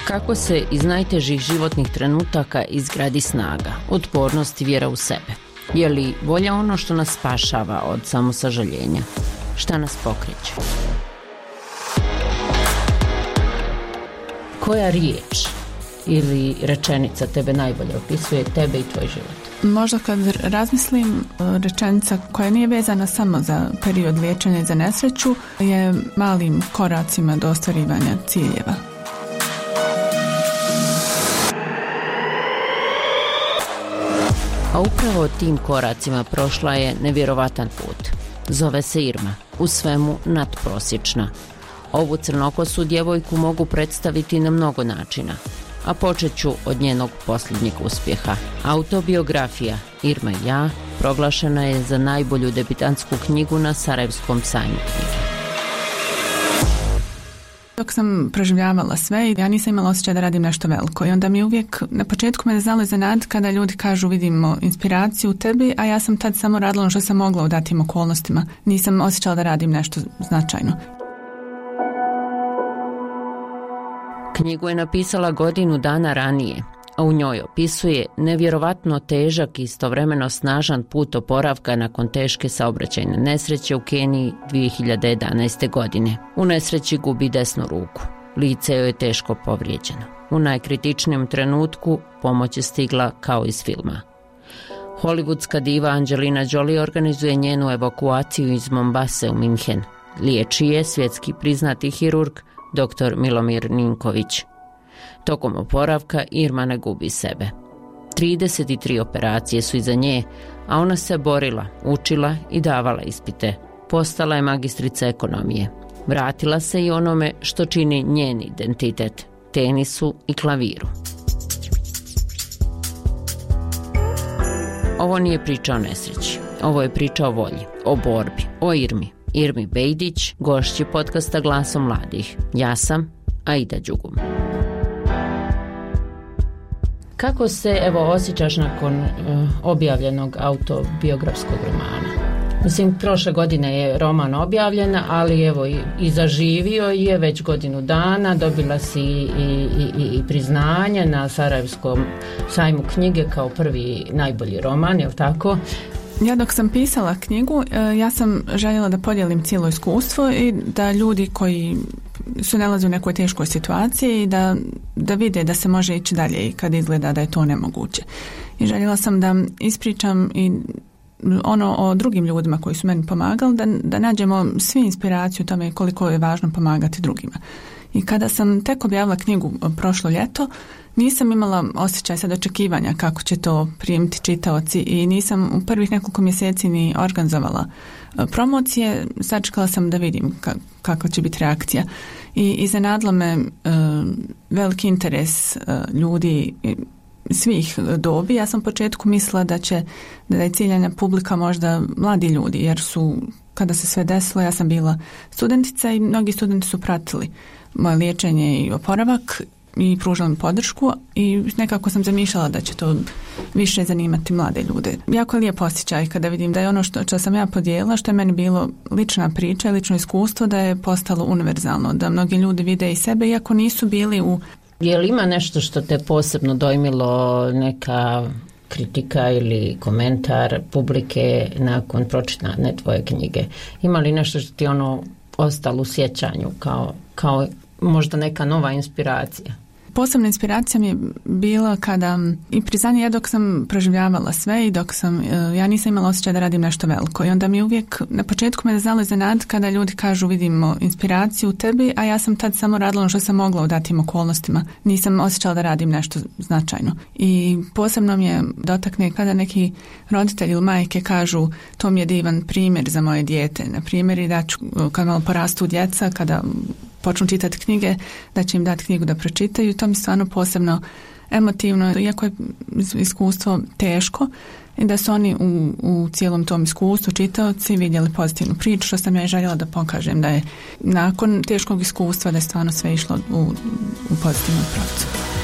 Kako se iz najtežih životnih trenutaka izgradi snaga, otpornost i vjera u sebe? Je li volja ono što nas spašava od samosažaljenja? Šta nas pokreće? Koja riječ ili rečenica tebe najbolje opisuje tebe i tvoj život? Možda kad razmislim, rečenica koja nije vezana samo za period liječenja i za nesreću je malim koracima do ostvarivanja ciljeva. A upravo tim koracima prošla je nevjerovatan put. Zove se Irma, u svemu nadprosječna. Ovu crnokosu djevojku mogu predstaviti na mnogo načina, a počet ću od njenog posljednjeg uspjeha. Autobiografija Irma i ja proglašena je za najbolju debitantsku knjigu na Sarajevskom sajmu knjige. Dok sam proživljavala sve, ja nisam imala osjećaj da radim nešto veliko i onda mi uvijek na početku me znalo iznenaditi kada ljudi kažu vidimo inspiraciju u tebi, a ja sam tad samo radila ono što sam mogla u datim okolnostima. Nisam osjećala da radim nešto značajno. Knjigu je napisala godinu dana ranije, a u njoj opisuje nevjerovatno težak i istovremeno snažan put oporavka nakon teške saobraćajne nesreće u Keniji 2011. godine. U nesreći gubi desnu ruku. Lice joj je teško povrijeđeno. U najkritičnijem trenutku pomoć je stigla kao iz filma. Hollywoodska diva Angelina Jolie organizuje njenu evakuaciju iz Mombase u Minhen. Liječi je svjetski priznati hirurg dr. Milomir Ninković. Tokom oporavka Irma ne gubi sebe. 33 operacije su iza nje, a ona se borila, učila i davala ispite. Postala je magistrica ekonomije. Vratila se i onome što čini njen identitet, tenisu i klaviru. Ovo nije priča o nesreći. Ovo je priča o volji, o borbi, o Irmi Bejdić, gošći podcasta Glasom mladih. Ja sam Aida Đugum. Kako se osjećaš nakon objavljenog autobiografskog romana? Mislim, prošle godine je roman objavljen, ali i zaživio je već godinu dana, dobila si i priznanje na Sarajevskom sajmu knjige kao prvi najbolji roman, je li tako? Ja dok sam pisala knjigu, ja sam željela da podijelim cijelo iskustvo i da ljudi koji su nalaze u nekoj teškoj situaciji da vide da se može ići dalje i kad izgleda da je to nemoguće. I željela sam da ispričam i ono o drugim ljudima koji su meni pomagali, da nađemo svi inspiraciju u tome koliko je važno pomagati drugima. I kada sam tek objavila knjigu prošlo ljeto, nisam imala osjećaj sad očekivanja kako će to primiti čitaoci i nisam u prvih nekoliko mjeseci ni organizovala promocije. Sačekala sam da vidim kakva će biti reakcija. I iznenadilo me veliki interes ljudi svih dobi. Ja sam u početku mislila da je ciljana publika možda mladi ljudi, jer su, kada se sve desilo, ja sam bila studentica i mnogi studenti su pratili moje liječenje i oporavak i pružala mi podršku i nekako sam zamišljala da će to više zanimati mlade ljude. Jako je lijep osjećaj kada vidim da je ono što sam ja podijelila, što je meni bilo lična priča i lično iskustvo, da je postalo univerzalno, da mnogi ljudi vide i sebe iako nisu bili u... Je li ima nešto što te posebno dojmilo, neka kritika ili komentar publike nakon pročitane tvoje knjige? Ima li nešto što ti ostalo u sjećanju kao možda neka nova inspiracija? Posebna inspiracija mi je bila kada i priznanje, ja dok sam proživljavala sve i dok sam, ja nisam imala osjećaj da radim nešto veliko i onda mi uvijek na početku me znalo iznenaditi kada ljudi kažu vidimo inspiraciju u tebi, a ja sam tad samo radila ono što sam mogla u datim okolnostima. Nisam osjećala da radim nešto značajno. I posebno mi je dotakne kada neki roditelji ili majke kažu to mi je divan primjer za moje dijete. Na primjer i da ću, kad malo porastu djeca, kada počnu čitati knjige, da će im dati knjigu da pročitaju. To mi stvarno posebno emotivno, iako je iskustvo teško, i da su oni u cijelom tom iskustvu čitaoci vidjeli pozitivnu priču, što sam ja i željela da pokažem da je nakon teškog iskustva da je stvarno sve išlo u pozitivnom pravcu.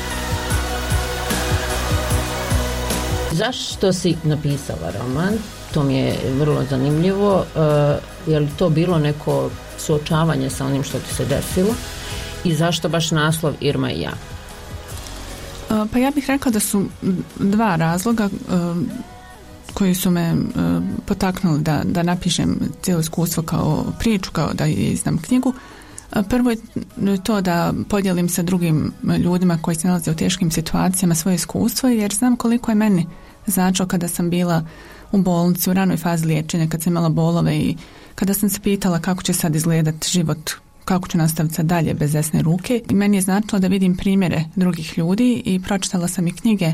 Zašto si napisala roman? To mi je vrlo zanimljivo. Je li to bilo neko suočavanje sa onim što ti se desilo? I zašto baš naslov Irma i ja? Pa ja bih rekla da su dva razloga koji su me potaknuli da napišem cijelo iskustvo kao priču, kao da izdam knjigu. Prvo je to da podijelim sa drugim ljudima koji se nalaze u teškim situacijama svoje iskustvo, jer znam koliko je meni značilo kada sam bila u bolnici u ranoj fazi liječenja, kad sam imala bolove i kada sam se pitala kako će sad izgledati život, kako ću nastaviti sad dalje bez desne ruke. I meni je značilo da vidim primjere drugih ljudi i pročitala sam i knjige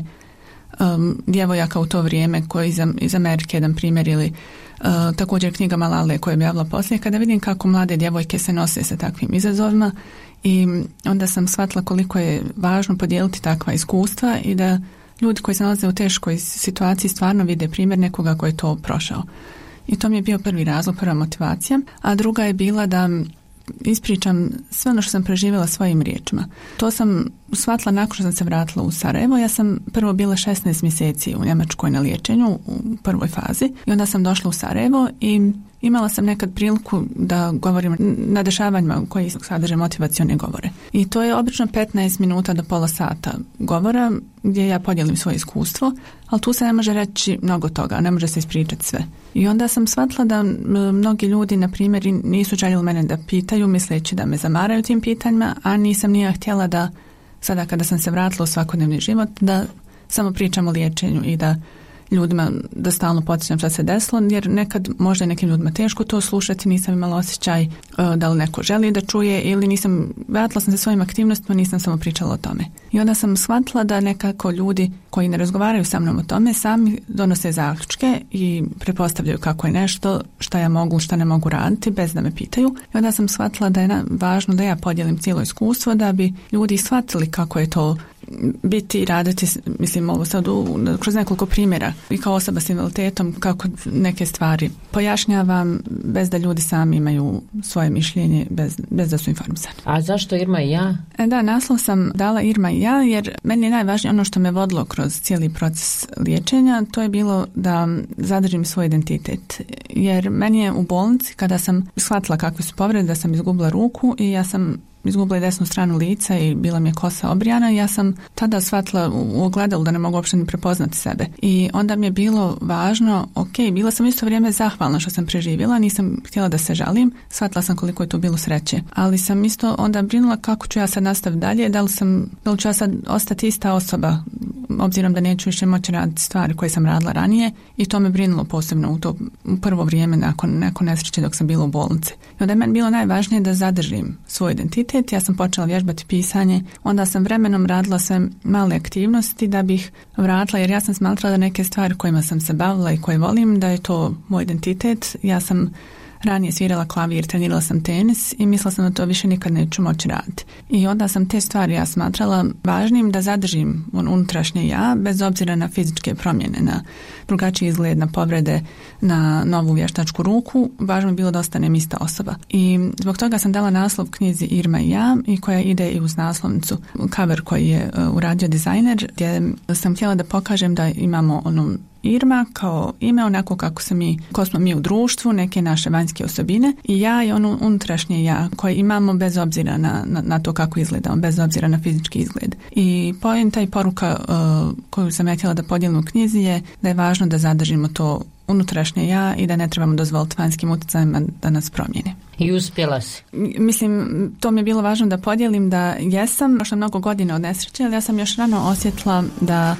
djevojaka u to vrijeme koji iz Amerike, jedan primjer, ili također knjiga Malale koja je objavila poslije, kada vidim kako mlade djevojke se nose sa takvim izazovima, i onda sam shvatila koliko je važno podijeliti takva iskustva i da ljudi koji se nalaze u teškoj situaciji stvarno vide primjer nekoga koji je to prošao. I to mi je bio prvi razlog, prva motivacija. A druga je bila da ispričam sve ono što sam preživjela svojim riječima. To sam shvatila nakon što sam se vratila u Sarajevo. Ja sam prvo bila 16 mjeseci u Njemačkoj na liječenju u prvoj fazi i onda sam došla u Sarajevo i imala sam nekad priliku da govorim na dešavanjima koji sadrže motivacione govore. I to je obično 15 minuta do pola sata govora gdje ja podijelim svoje iskustvo, ali tu se ne može reći mnogo toga, ne može se ispričati sve. I onda sam shvatila da mnogi ljudi, na primjer, nisu željeli mene da pitaju, misleći da me zamaraju tim pitanjima, a nisam nije htjela da sada kada sam se vratila u svakodnevni život, da samo pričam o liječenju i da ljudima da stalno podsjećam šta se desilo, jer nekad možda je nekim ljudima teško to slušati, nisam imala osjećaj da li neko želi da čuje ili vratila sam se svojim aktivnostima, nisam samo pričala o tome. I onda sam shvatila da nekako ljudi koji ne razgovaraju sa mnom o tome sami donose zaključke i pretpostavljaju kako je nešto, šta ja mogu, šta ne mogu raditi bez da me pitaju. I onda sam shvatila da je važno da ja podijelim cijelo iskustvo da bi ljudi shvatili kako je to biti i raditi, mislim ovo sad kroz nekoliko primjera i kao osoba s invaliditetom, kako neke stvari pojašnjavam bez da ljudi sami imaju svoje mišljenje, bez da su informisani. A zašto Irma i ja? Da, naslov sam dala Irma i ja jer meni je najvažnije ono što me vodilo kroz cijeli proces liječenja, to je bilo da zadržim svoj identitet. Jer meni je u bolnici, kada sam shvatila kakve su povrede, da sam izgubila ruku i ja sam izgubila desnu stranu lica i bila mi je kosa obrijana, ja sam tada shvatila u ogledalu da ne mogu uopšte ni prepoznati sebe. I onda mi je bilo važno, bila sam isto vrijeme zahvalna što sam preživjela, nisam htjela da se žalim, shvatila sam koliko je to bilo sreće. Ali sam isto onda brinula kako ću ja sad nastaviti dalje, da li ću ja sad ostati ista osoba, obzirom da neću više moći raditi stvari koje sam radila ranije, i to me brinulo posebno u to prvo vrijeme nakon nesreće dok sam bila u bolnici. I onda je meni bilo najvažnije da zadržim svoj identitet. Ja sam počela vježbati pisanje, onda sam vremenom radila sve male aktivnosti da bih vratila, jer ja sam smatrala da neke stvari kojima sam se bavila i koje volim, da je to moj identitet. Ja sam ranije svirala klavir, trenirala sam tenis i mislila sam da to više nikad neću moći raditi. I onda sam te stvari ja smatrala važnim da zadržim unutrašnje ja, bez obzira na fizičke promjene, na drugačiji izgled, na povrede, na novu vještačku ruku. Važno je bilo da ostanem ista osoba. I zbog toga sam dala naslov knjizi Irma i ja, i koja ide i uz naslovnicu. Cover koji je uradio dizajner, gdje sam htjela da pokažem da imamo Irma kao ime, onako kako smo mi u društvu, neke naše vanjske osobine, i ja i unutrašnje ja koje imamo bez obzira na to kako izgledamo, bez obzira na fizički izgled. I poenta i poruka koju sam ja htjela da podijelim u knjizi je da je važno da zadržimo to unutrašnje ja i da ne trebamo dozvoliti vanjskim utjecajima da nas promijene. I uspjela si? Mislim, to mi je bilo važno da podijelim da jesam, prošlo mnogo godina od nesreće, ali ja sam još rano osjetila da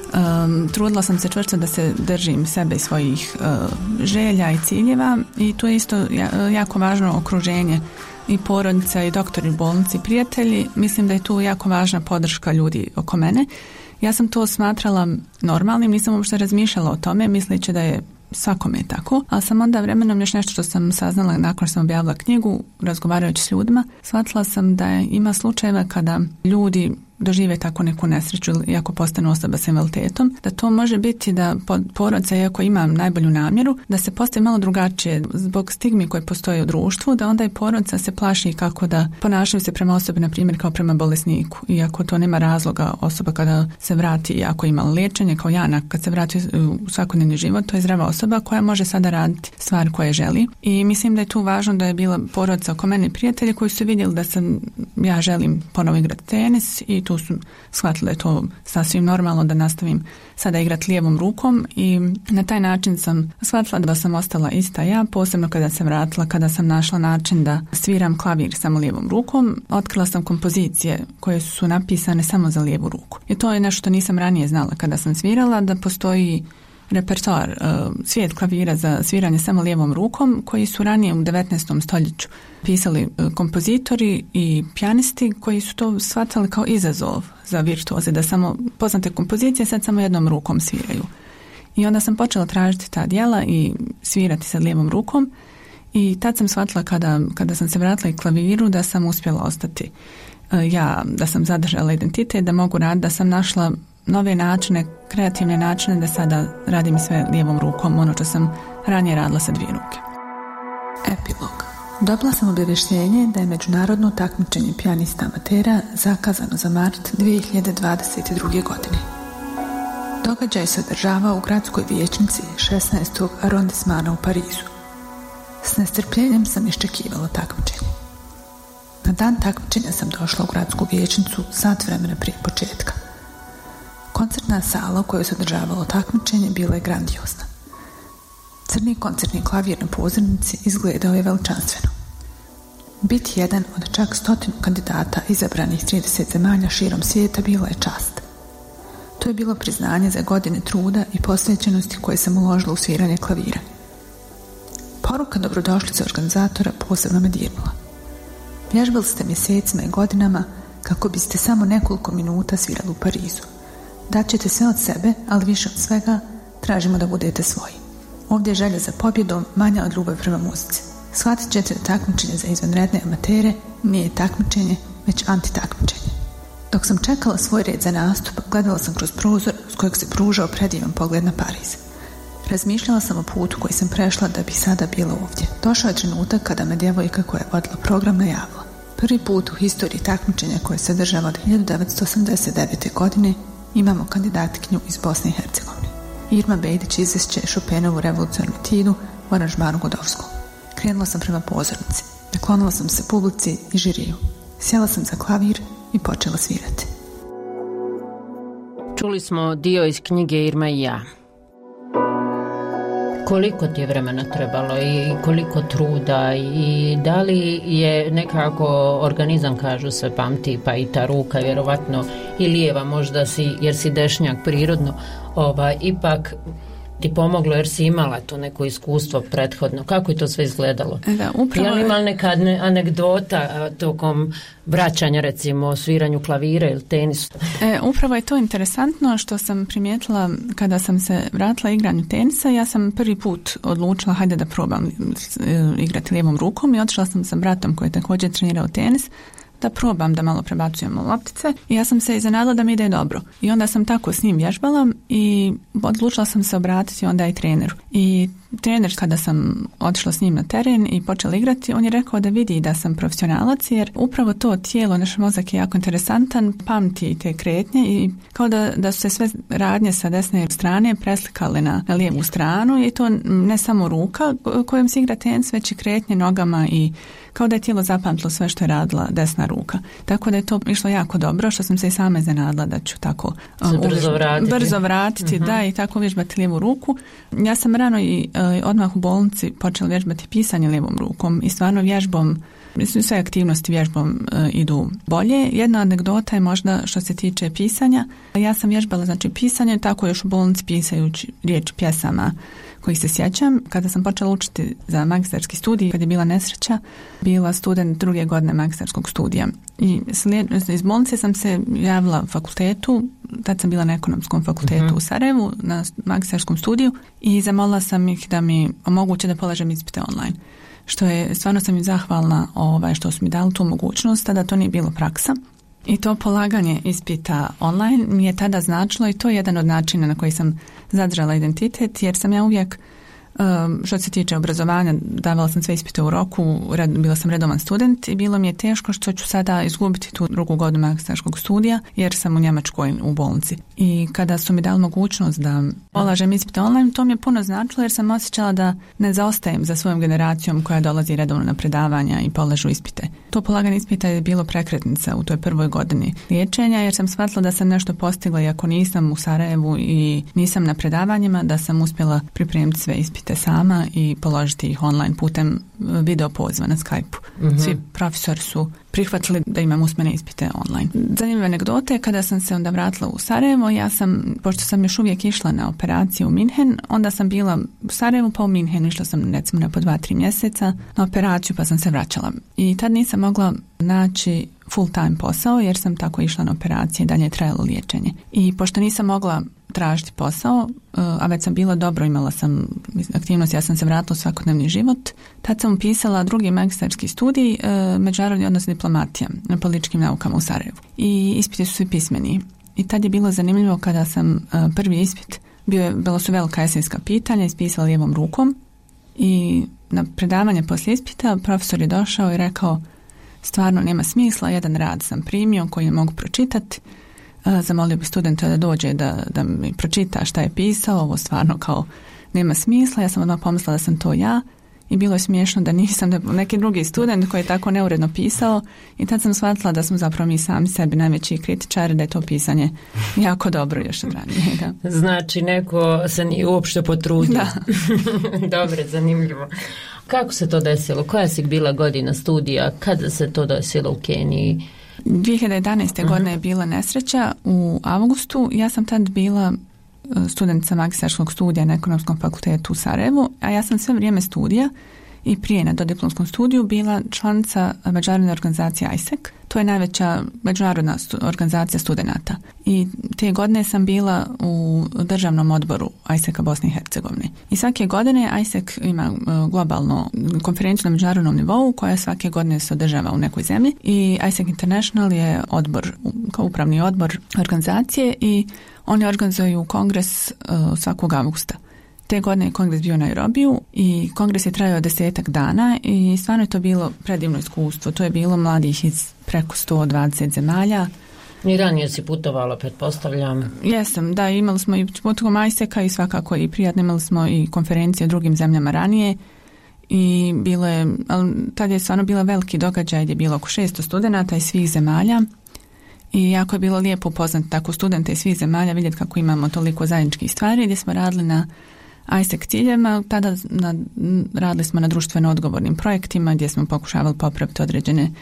trudila sam se čvrsto da se držim sebe i svojih želja i ciljeva, i tu je isto jako važno okruženje i porodica i doktori u bolnici, prijatelji. Mislim da je tu jako važna podrška ljudi oko mene. Ja sam to smatrala normalnim, nisam uopšte razmišljala o tome, misleći da je svakome je tako, ali sam onda vremenom još nešto što sam saznala nakon što sam objavila knjigu, razgovarajući s ljudima, shvatila sam da ima slučajeva kada ljudi dožive tako neku nesreću ili ako postanu osoba s invaliditetom, da to može biti da porodica, iako ima najbolju namjeru, da se postavi malo drugačije zbog stigmi koje postoje u društvu, da onda i porodica se plaši kako da ponašaju se prema osobi, na primjer kao prema bolesniku, iako to nema razloga. Osoba kada se vrati, ako ima liječenje kao Jana, kad se vrati u svakodnevni život, to je zdrava osoba koja može sada raditi stvari koje želi. I mislim da je tu važno da je bila porodica oko mene, prijatelji koji su vidjeli da ja želim ponovo igrati tenis, i tu su shvatili da je to sasvim normalno da nastavim sada igrati lijevom rukom i na taj način sam shvatila da sam ostala ista ja, posebno kada sam vratila, kada sam našla način da sviram klavir samo lijevom rukom. Otkrila sam kompozicije koje su napisane samo za lijevu ruku. I to je nešto što nisam ranije znala kada sam svirala, da postoji repertoar, svijet klavira za sviranje samo lijevom rukom koji su ranije u 19. stoljeću pisali kompozitori i pijanisti koji su to shvatali kao izazov za virtuoze, da samo poznate kompozicije sad samo jednom rukom sviraju. I onda sam počela tražiti ta djela i svirati sa lijevom rukom i tad sam shvatila kada sam se vratila i klaviru da sam uspjela ostati ja, da sam zadržala identitet, da mogu raditi, da sam našla nove načine, kreativne načine da sada radim sve lijevom rukom, ono što sam ranije radila sa dvije ruke. Epilog. Dobila sam obavještenje da je međunarodno takmičenje pijanista amatera zakazano za mart 2022. godine. Događaj se održava u gradskoj vijećnici 16. arondismana u Parizu. S nestrpljenjem sam iščekivala takmičenje. Na dan takmičenja sam došla u gradsku vijećnicu sat vremena prije početka. Koncertna sala u kojoj se održavalo takmičenje bila je grandiozna. Crni koncertni klavir na pozornici izgledao je veličanstveno. Biti jedan od čak 100 kandidata izabranih 30 zemalja širom svijeta bila je čast. To je bilo priznanje za godine truda i posvećenosti koje sam uložila u sviranje klavira. Poruka dobrodošlice organizatora posebno me dirnula. Vježbali ste mjesecima i godinama kako biste samo nekoliko minuta svirali u Parizu. Daćete sve od sebe, ali više od svega tražimo da budete svoji. Ovdje je želja za pobjedom manja od ljubavi prema muzici. Shvatit ćete da takmičenje za izvanredne amatere nije takmičenje, već antitakmičenje. Dok sam čekala svoj red za nastup, gledala sam kroz prozor s kojeg se pružao predivan pogled na Pariz. Razmišljala sam o putu koji sam prešla da bi sada bila ovdje. Došao je trenutak kada me djevojka koja je vodila program najavila. Prvi put u historiji takmičenja koje se održava od 1989. godine imamo kandidatkinju iz Bosne i Hercegovine. Irma Bejdić izvešće Chopinovu revolucionarnu etudu u aranžmanu Godovsku. Krenula sam prema pozornici. Naklonila sam se publici i žiriju. Sjela sam za klavir i počela svirati. Čuli smo dio iz knjige Irma i ja. Koliko ti je vremena trebalo i koliko truda i da li je nekako organizam, kažu se, pamti, pa i ta ruka vjerovatno i lijeva možda jer si dešnjak prirodno, ipak ti pomoglo jer si imala to neko iskustvo prethodno. Kako je to sve izgledalo? Da, upravo... Je li imala neka anegdota tokom vraćanja, recimo, o sviranju klavira ili tenisu? Upravo je to interesantno što sam primijetila kada sam se vratila igranju tenisa. Ja sam prvi put odlučila hajde da probam igrati lijevom rukom i otišla sam sa bratom koji je također trenirao tenis da probam da malo prebacujemo loptice i ja sam se iznenadila da mi ide dobro. I onda sam tako s njim vježbala i odlučila sam se obratiti onda i treneru. I trener, kada sam otišla s njim na teren i počela igrati, on je rekao da vidi da sam profesionalac jer upravo to tijelo, naš mozak je jako interesantan, pamti te kretnje i kao da su se sve radnje sa desne strane preslikale na lijevu stranu i to ne samo ruka kojom se igra tenis, već i kretnje nogama i kao da je tijelo zapamtilo sve što je radila desna ruka. Tako da je to išlo jako dobro, što sam se i sama iznenadila da ću tako brzo vratiti da, i tako vježbati lijevu ruku. Ja sam rano i odmah u bolnici počela vježbati pisanje lijevom rukom i stvarno vježbom, mislim, sve aktivnosti vježbom idu bolje. Jedna anegdota je možda što se tiče pisanja. Ja sam vježbala pisanje, tako još u bolnici pisajući riječi pjesama kojih se sjećam. Kada sam počela učiti za magistarski studij, kad je bila nesreća, bila student druge godine magistarskog studija. I iz bolnice sam se javila fakultetu, tad sam bila na ekonomskom fakultetu u Sarajevu, na magistarskom studiju i zamolila sam ih da mi omoguće da polažem ispite online. Što je, stvarno sam im zahvalna što su mi dali tu mogućnost, tada to nije bilo praksa. I to polaganje ispita online mi je tada značilo i to je jedan od načina na koji sam zadržala identitet, jer sam ja uvijek, što se tiče obrazovanja, davala sam sve ispite u roku, bila sam redovan student i bilo mi je teško što ću sada izgubiti tu drugu godinu magistarskog studija, jer sam u Njemačkoj u bolnici. I kada su mi dali mogućnost da polažem ispite online, to mi je puno značilo jer sam osjećala da ne zaostajem za svojom generacijom koja dolazi redovno na predavanja i polažu ispite. To polaganje ispita je bilo prekretnica u toj prvoj godini liječenja, jer sam shvatila da sam nešto postigla, iako nisam u Sarajevu i nisam na predavanjima, da sam uspjela pripremiti sve ispite sama i položiti ih online putem video poziva na Skype-u. Svi profesori su prihvatili da imam usmene ispite online. Zanimljiva anegdota je kada sam se onda vratila u Sarajevo, pošto sam još uvijek išla na operaciju u Minhen, onda sam bila u Sarajevu pa u Minhenu, išla sam recimo na po 2-3 mjeseca na operaciju pa sam se vraćala. I tad nisam mogla naći full time posao jer sam tako išla na operacije i dalje je trajalo liječenje. I pošto nisam mogla tražiti posao, a već sam bila dobro, imala sam aktivnost, ja sam se vratila u svakodnevni život. Tad sam upisala drugi magistarski studij, međunarodni odnos i diplomatija na političkim naukama u Sarajevu. I ispiti su svi pismeni. I tad je bilo zanimljivo kada sam prvi ispit, bilo su velika esejska pitanja, ispisala lijevom rukom i na predavanje poslije ispita profesor je došao i rekao: stvarno nema smisla, jedan rad sam primio koji ne mogu pročitati, zamolio bi studenta da dođe da mi pročita šta je pisao, ovo stvarno kao nema smisla. Ja sam odmah pomislila da sam to ja i bilo je smiješno da nisam, da neki drugi student koji je tako neuredno pisao, i tad sam shvatila da smo zapravo mi sami sebi najveći kritičari, da je to pisanje jako dobro još od ranije. Da. Znači neko se nije uopšte potrudio. Da. Dobro, zanimljivo. Kako se to desilo? Koja si bila godina studija? Kada se to desilo u Keniji? 2011. godine je bila nesreća u avgustu. Ja sam tad bila studentica magistarskog studija na Ekonomskom fakultetu u Sarajevu, a ja sam sve vrijeme studija i prije na dodiplomskom studiju bila članica međunarodne organizacije ISEC. To je najveća međunarodna organizacija studenata. I te godine sam bila u državnom odboru ISEC-a Bosne i Hercegovine. I svake godine ISEC ima globalno konferenciju na međunarodnom nivou koja svake godine se održava u nekoj zemlji. I ISEC International je odbor, kao upravni odbor organizacije, i oni organizuju kongres svakog avgusta. Te godine je kongres bio na Nairobiju i kongres je trajao 10 dana i stvarno je to bilo predivno iskustvo. To je bilo mladih iz preko 120 zemalja. I ranije si putovala, pretpostavljam. Jesam, da, imali smo i putovom ISEC-a i svakako i prijatno, imali smo i konferencije u drugim zemljama ranije i tad je stvarno bila veliki događaj gdje je bilo oko 600 studenata iz svih zemalja. I jako je bilo lijepo upoznati tako studente iz svih zemalja, vidjeti kako imamo toliko zajedničkih stvari, gdje smo radili na ISEC ciljevima. Tada radili smo na društveno odgovornim projektima gdje smo pokušavali popraviti određene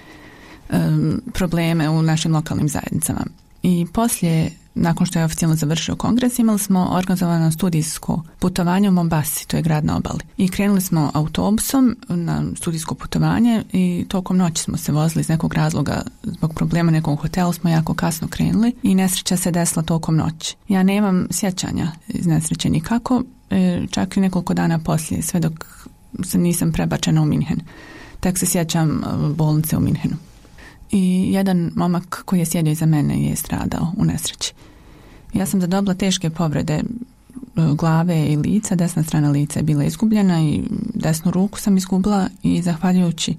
probleme u našim lokalnim zajednicama. I poslije, nakon što je oficijalno završio kongres, imali smo organizovano studijsko putovanje u Mombasi, to je grad na obali. I krenuli smo autobusom na studijsko putovanje i tokom noći smo se vozili iz nekog razloga, zbog problema nekog hotela smo jako kasno krenuli i nesreća se desila tokom noći. Ja nemam sjećanja iz nesreće nikako, čak i nekoliko dana poslije, sve dok nisam prebačena u Minhen. Tek se sjećam bolnice u Minhenu. I jedan momak koji je sjedio iza mene je stradao u nesreći. Ja sam zadobila teške povrede glave i lica, desna strana lica je bila izgubljena i desnu ruku sam izgubila, i zahvaljujući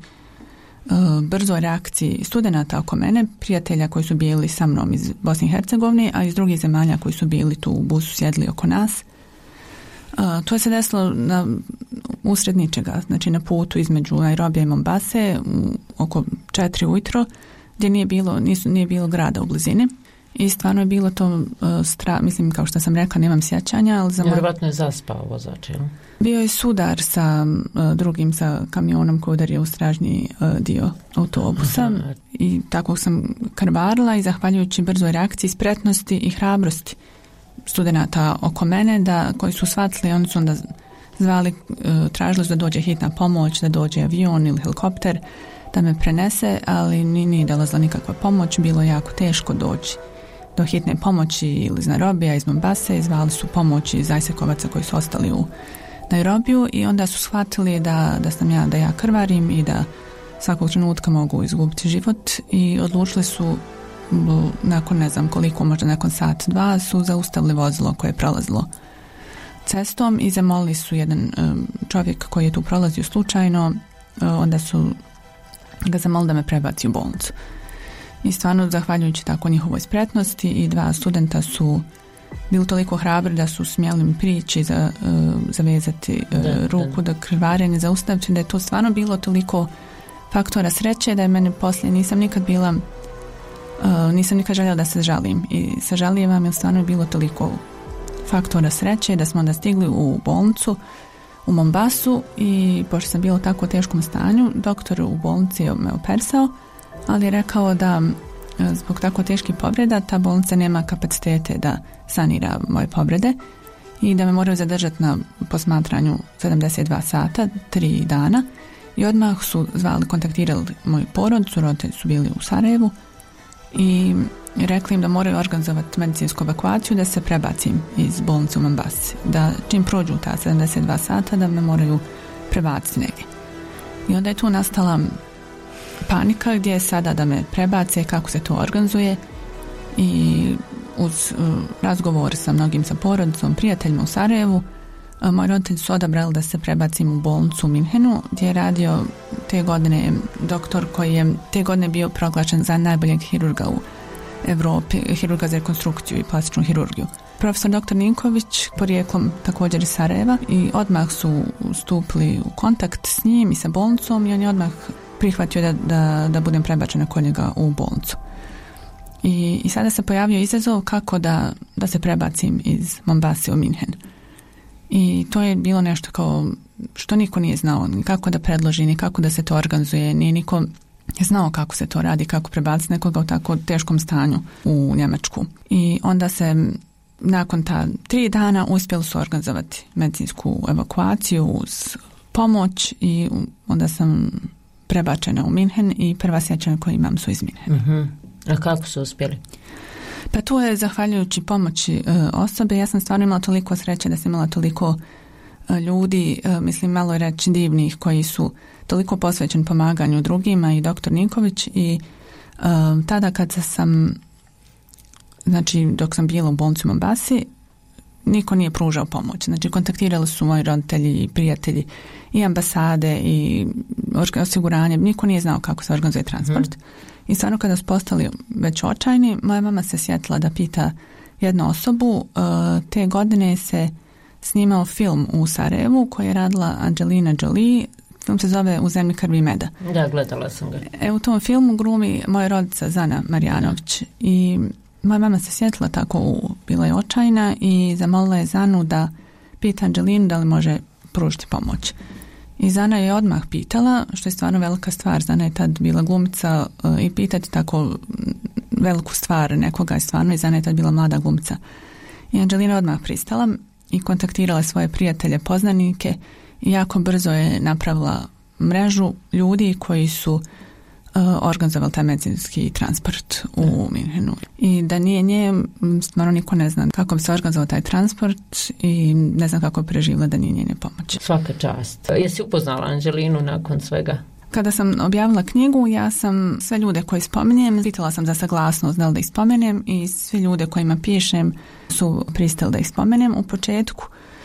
brzoj reakciji studenata oko mene, prijatelja koji su bili sa mnom iz Bosne i Hercegovine, a iz drugih zemalja koji su bili tu u busu, sjedli oko nas. To je se desilo usred ničega, znači na putu između Nairobija i Mombase oko 4 ujutro, gdje nije bilo grada u blizini. I stvarno je bilo to mislim, kao što sam rekla, nemam sjećanja, ali vjerovatno je zaspao vozač, jel? Bio je sudar sa drugim, sa kamionom koji udario u stražnji dio autobusa. I tako sam krvarila, i zahvaljujući brzoj reakciji, spretnosti i hrabrosti studenata oko mene, koji su shvatili, oni su onda zvali, tražili da dođe hitna pomoć, da dođe avion ili helikopter da me prenese, ali nije dolazila nikakva pomoć, bilo je jako teško doći do hitne pomoći ili iz Nairobija, iz Mombase, i zvali su pomoć iz ISEC-ovaca koji su ostali u Nairobiju, i onda su shvatili da ja krvarim i da svakog trenutka mogu izgubiti život, i odlučili su nakon ne znam koliko, možda nakon sat, dva, su zaustavili vozilo koje je prolazilo cestom i zamolili su jedan čovjek koji je tu prolazio slučajno, onda su ga zamolili da me prebaci u bolnicu. I stvarno, zahvaljujući tako njihovoj spretnosti, i 2 studenta su bili toliko hrabri da su smjeli mi prići, zavezati ruku, da krvarenje zaustaviti, da je to stvarno bilo toliko faktora sreće da je meni poslije, nisam nikad željela da se žalim i sažalijevam jer stvarno je bilo toliko faktora sreće da smo onda stigli u bolnicu u Mombasu i pošto sam bila u tako teškom stanju, doktor u bolnici me operisao, ali je rekao da zbog tako teških povreda ta bolnica nema kapacitete da sanira moje povrede i da me moraju zadržati na posmatranju 72 sata, 3 dana i odmah su kontaktirali moju porodicu, roditelji su bili u Sarajevu i rekli im da moraju organizovati medicinsku evakuaciju da se prebacim iz bolnice u Mombasi, da čim prođu ta 72 sata da me moraju prebaciti negdje. I onda je tu nastala panika gdje je sada da me prebace, kako se to organizuje i uz razgovor sa mnogim, sa porodicom, prijateljima u Sarajevu, moji roditelji su odabrali da se prebacim u bolnicu u Minhenu gdje je radio te godine doktor koji je te godine bio proglašen za najboljeg hirurga u Europi, hirurga za rekonstrukciju i plastičnu hirurgiju. Profesor dr. Ninković, porijeklom također iz Sarajeva, i odmah su stupili u kontakt s njim i sa bolnicom i on je odmah prihvatio da budem prebačena kod njega u bolnicu. I sada se pojavio izazov kako da se prebacim iz Mombase u Minhen. I to je bilo nešto kao što niko nije znao, ni kako da predloži, ni kako da se to organizuje, nije niko znao kako se to radi, kako prebaciti nekoga u tako teškom stanju u Njemačku. I onda se nakon ta 3 dana uspjeli su organizovati medicinsku evakuaciju uz pomoć i onda sam prebačena u Minhen i prva sjećanja koje imam su iz Minhena. Uh-huh. A kako su uspjeli? Pa to je zahvaljujući pomoći osobe. Ja sam stvarno imala toliko sreće da sam imala toliko ljudi, mislim malo je reći divnih, koji su toliko posvećeni pomaganju drugima i doktor Ninković i tada kad sam, znači dok sam bila u bolnici u Mombasi, niko nije pružao pomoć. Znači kontaktirali su moji roditelji i prijatelji i ambasade i osiguranje, niko nije znao kako se organizuje transport. I stvarno kada su postali već očajni, moja mama se sjetila da pita jednu osobu. Te godine se snimao film u Sarajevu koji je radila Angelina Jolie. Film se zove U zemlji krvi i meda. Da, gledala sam ga. U tom filmu glumi moja rodica Zana Marjanović i moja mama se sjetila tako, bila je očajna i zamolila je Zanu da pita Angelinu da li može pružiti pomoć. I Zana je odmah pitala, što je stvarno velika stvar. Zana je tad bila glumica i pitati tako veliku stvar nekoga je stvarno, i Zana je tad bila mlada glumica. I Angelina odmah pristala i kontaktirala svoje prijatelje, poznanike i jako brzo je napravila mrežu ljudi koji su organizovali taj medicinski transport u Minhenu. I da nije nje, stvarno niko ne zna kako bi se organizovao taj transport i ne znam kako bi preživjela da nije njene pomoći. Svaka čast. Jesi upoznala Angelinu nakon svega? Kada sam objavila knjigu, ja sam sve ljude koje spominjem, pitala sam za saglasnost da li da ih spomenem i svi ljude kojima pišem su pristali da ih spomenem. U početku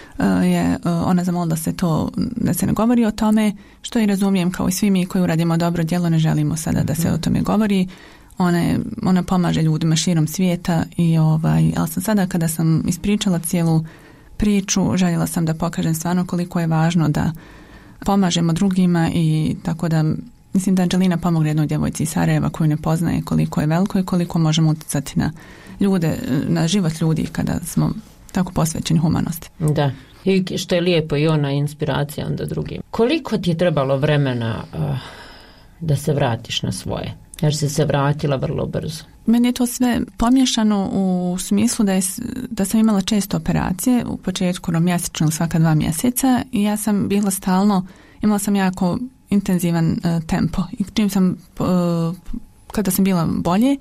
je ona zamolila da se ne govori o tome, što i razumijem, kao i svi mi koji uradimo dobro djelo ne želimo sada da se o tome govori. Ona pomaže ljudima širom svijeta ali sam sada kada sam ispričala cijelu priču, željela sam da pokažem stvarno koliko je važno da pomažemo drugima i tako da mislim da Angelina pomogne jednoj djevojci iz Sarajeva koju ne poznaje koliko je veliko i koliko možemo utjecati na ljude, na život ljudi kada smo tako posvećeni humanosti. Da, i što je lijepo i ona inspiracija onda drugim. Koliko ti je trebalo vremena da se vratiš na svoje? Jer si se vratila vrlo brzo. Meni je to sve pomiješano u smislu da sam imala često operacije, u početku mjesečno ili svaka 2 mjeseca i ja sam bila stalno, imala sam jako intenzivan tempo i čim sam, kada sam bila bolje,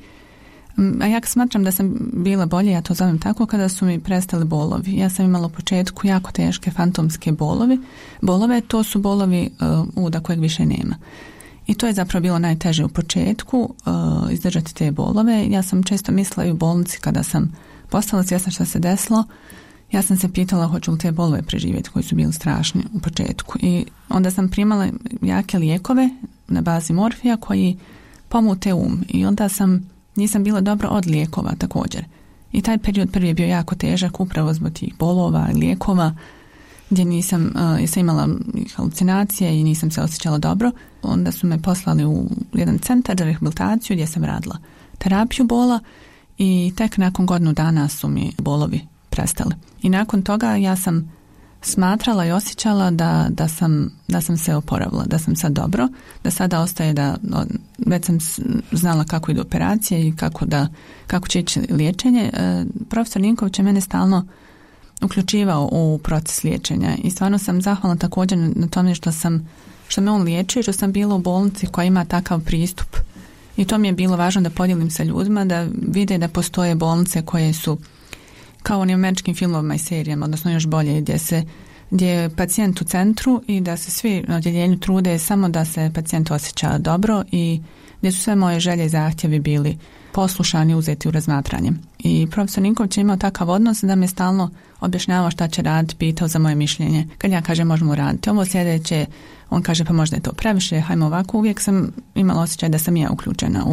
a ja smatram da sam bila bolje, ja to zovem tako, kada su mi prestali bolovi. Ja sam imala u početku jako teške fantomske bolove, to su bolovi uda kojeg više nema. I to je zapravo bilo najteže u početku, izdržati te bolove. Ja sam često mislila i u bolnici kada sam postala svjesna što se desilo, ja sam se pitala hoću li te bolove preživjeti koji su bili strašni u početku. I onda sam primala jake lijekove na bazi morfija koji pomute i onda nisam bila dobro od lijekova također. I taj period prvi je bio jako težak upravo zbog tih bolova i lijekova gdje nisam imala halucinacije i nisam se osjećala dobro. Onda su me poslali u jedan centar za rehabilitaciju gdje sam radila terapiju bola i tek nakon godinu dana su mi bolovi prestali. I nakon toga ja sam smatrala i osjećala da sam se oporavila, da sam sad dobro, da sada ostaje da već sam znala kako ide operacije i kako će ići liječenje. Profesor Ninković je mene stalno uključivao u proces liječenja i stvarno sam zahvalna također na tome što me on liječio, što sam bila u bolnici koja ima takav pristup. I to mi je bilo važno da podijelim sa ljudima, da vide da postoje bolnice koje su kao onim američkim filmovima i serijama, odnosno još bolje, gdje je pacijent u centru i da se svi na odjeljenju trude samo da se pacijent osjeća dobro i gdje su sve moje želje i zahtjevi bili poslušani, uzeti u razmatranje. I profesor Ninković je imao takav odnos da me stalno objašnjavao šta će raditi, pitao za moje mišljenje. Kad ja kažem možemo raditi ovo sljedeće, on kaže pa možda je to previše, hajmo ovako. Uvijek sam imala osjećaj da sam ja uključena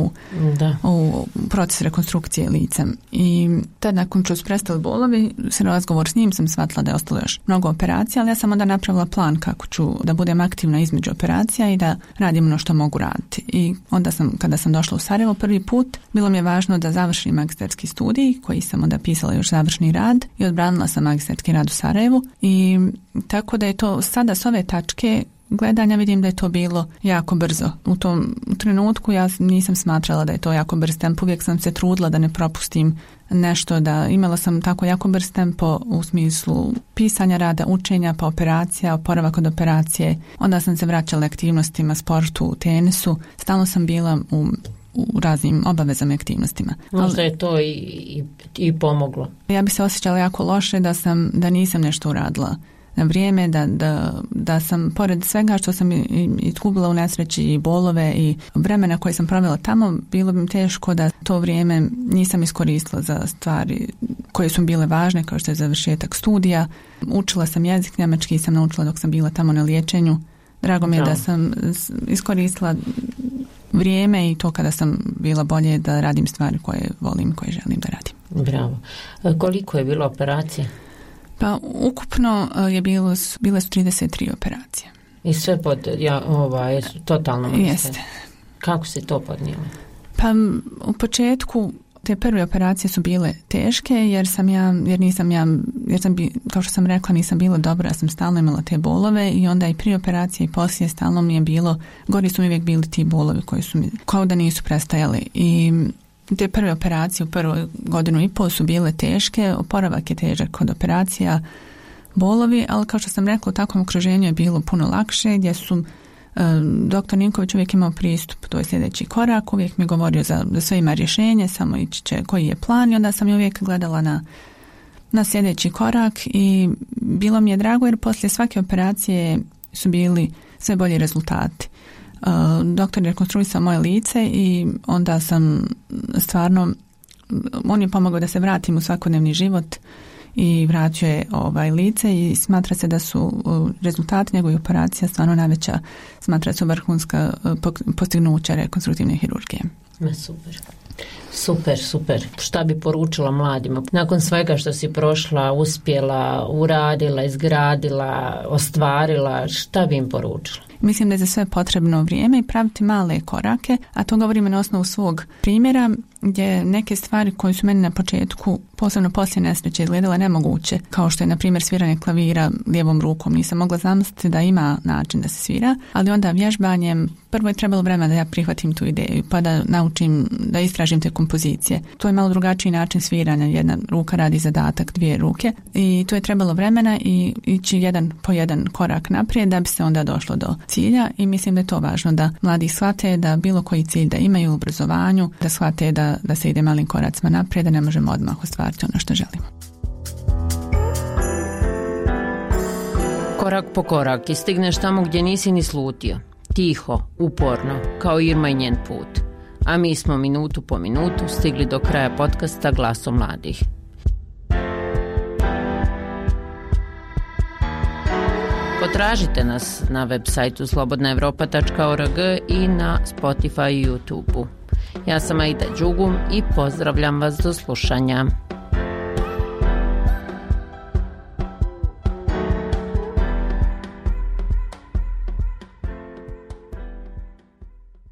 u proces rekonstrukcije lica. I tad nakon što su prestali bolovi, se razgovor s njim sam shvatila da je ostalo još mnogo operacija, ali ja sam onda napravila plan kako ću da budem aktivna između operacija i da radim ono što mogu raditi. I onda kada sam došla u Sarajevo prvi put, bilo mi je važno da završim magistarski studij, koji sam onda pisala još završni rad i odbranila sam magistarski rad u Sarajevu. I tako da je to sada s ove tačke gledanja vidim da je to bilo jako brzo. U tom trenutku ja nisam smatrala da je to jako brz tempo. Uvijek sam se trudila da ne propustim nešto, da imala sam tako jako brz tempo u smislu pisanja rada, učenja, pa operacija, oporavak od operacije. Onda sam se vraćala aktivnostima, sportu, tenisu. Stalno sam bila u raznim obavezama i aktivnostima. Možda je to i pomoglo. Ja bi se osjećala jako loše da nisam nešto uradila na vrijeme, da sam pored svega što sam izgubila u nesreći i bolove i vremena koje sam provela tamo, bilo bi mi teško da to vrijeme nisam iskoristila za stvari koje su bile važne, kao što je završetak studija. Učila sam jezik, njemački sam naučila dok sam bila tamo na liječenju. Drago mi je da sam iskoristila vrijeme i to kada sam bila bolje da radim stvari koje volim, koje želim da radim. Bravo. Koliko je bilo operacija? Pa ukupno bile su 33 operacije. I sve totalno mrste. Jeste. Kako si to podnijela? Pa u početku te prve operacije su bile teške jer kao što sam rekla nisam bila dobra, ja sam stalno imala te bolove i onda i prije operacije i poslije stalno mi je bilo, gori su mi uvijek bili ti bolovi koji su mi kao da nisu prestajali i te prve operacije u prvoj godinu i pol su bile teške, oporavak je težak kod operacija, bolovi, ali kao što sam rekla u takvom okruženju je bilo puno lakše gdje su doktor Ninković uvijek imao pristup, to je sljedeći korak, uvijek mi je govorio da sve ima rješenje, samo ići će koji je plan i onda sam je uvijek gledala na sljedeći korak i bilo mi je drago jer poslije svake operacije su bili sve bolji rezultati. Doktor je rekonstruisao moje lice i onda sam stvarno, on je pomogao da se vratim u svakodnevni život i vratio je lice i smatra se da su rezultati njegove operacije stvarno najveća, smatra se vrhunska postignuća rekonstruktivne hirurgije. Super. Šta bi poručila mladima? Nakon svega što si prošla, uspjela, uradila, izgradila, ostvarila, šta bi im poručila? Mislim da je za sve potrebno vrijeme i praviti male korake, a to govorimo na osnovu svog primjera, gdje neke stvari koje su meni na početku, posebno poslije nesreće, izgledale nemoguće, kao što je na primjer sviranje klavira lijevom rukom. Nisam mogla zamisliti da ima način da se svira, ali onda vježbanjem prvo je trebalo vremena da ja prihvatim tu ideju, pa da naučim, da istražim te kompozicije. To je malo drugačiji način sviranja, jedna ruka radi zadatak, dvije ruke i to je trebalo vremena i ići jedan po jedan korak naprijed da bi se onda došlo do cilja i mislim da je to važno da mladi shvate da bilo koji cilj da imaju u obrazovanju, da shvate da se ide malim koracima naprijed, da ne možemo odmah ostvariti ono što želimo. Korak po korak i stigneš tamo gdje nisi ni slutio. Tiho, uporno, kao Irma i njen put. A mi smo minutu po minutu stigli do kraja podcasta Glasom mladih. Potražite nas na web sajtu slobodnaevropa.org i na Spotify i YouTube-u. Ja sam Aida Đugum i pozdravljam vas do slušanja.